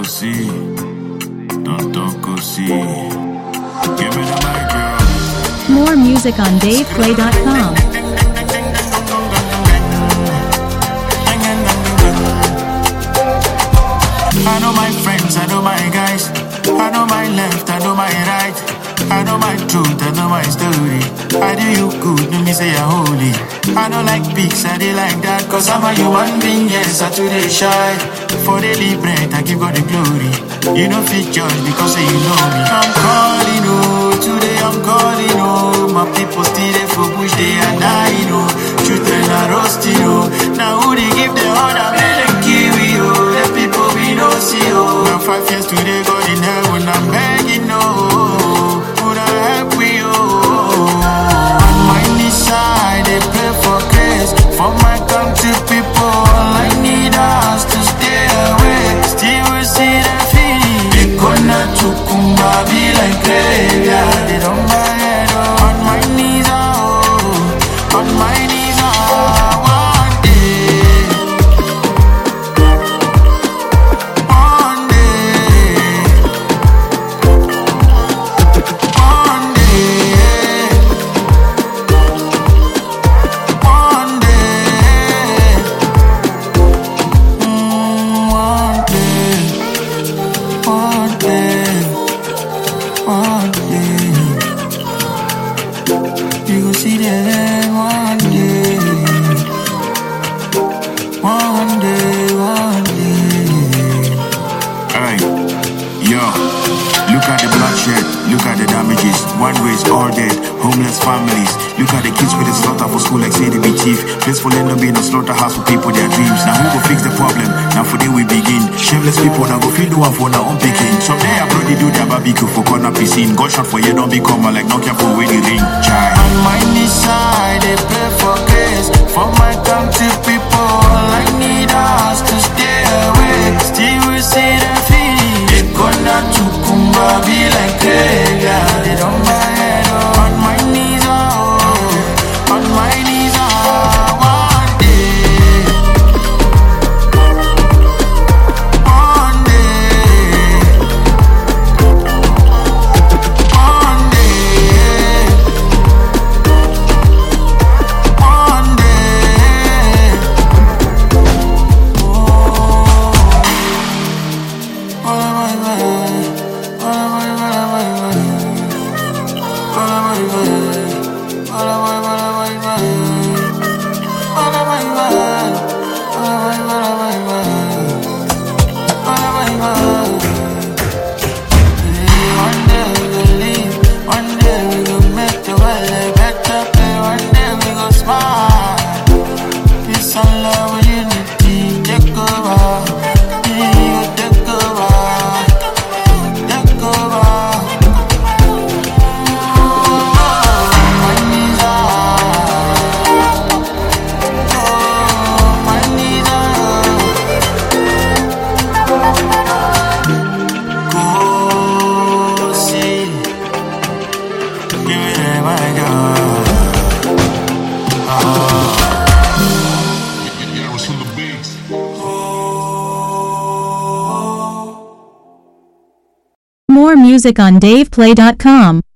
see. Don't talk, see. Give me the mic, girl. More music on DavePlay.com. I know my friends, I know my guys. I know my left, I know my right. I know my truth, I know my story. I do you good, no me say you're holy. I don't like pigs, I dey like that. Cause I'm a human being, yes, I today shy. For daily bread, I give God the glory. You know fit judge because say you know me. I'm calling, oh, today I'm calling, oh. My people still there for push, they are dying, oh. Children are roasting, oh. Now who they give the order, man, they kiwi, oh. The people we don't see, oh. Now 5 years today, God in heaven, I'm begging, oh. Would I help we, oh. On my knees side, they pray for grace. For my country people, all I need us to stay away. Still we see the feeling. They gonna to Kumba be like graveyard. They don't buy it, oh. On my knees, oh. On my knees, oh. One day. One day. One day. One day. One day. One day. One day. You go see that one day. One day, one day. Alright, yo, look at the bloodshed, look at the damages. One race, all dead, homeless families. Look at the kids with the slaughter for school like say they be chief. Peaceful end up being a slaughterhouse for people, their dreams. Now who go fix the problem? Now for day we begin. Shameless people now go feel the one for now own picking. Someday I probably do their barbecue for corner piscine. Gunshot for you don't become like Nokia for where the ring. Child. On my knees side, they pray for grace. For my country people, all I need us to stay away. Still we see the feeling. They gonna to Kumba be like graveyard. They don't buy it, oh. On my knees, oh. On my knees, oh. One day. One day. One day. One day. More music on DavePlay.com.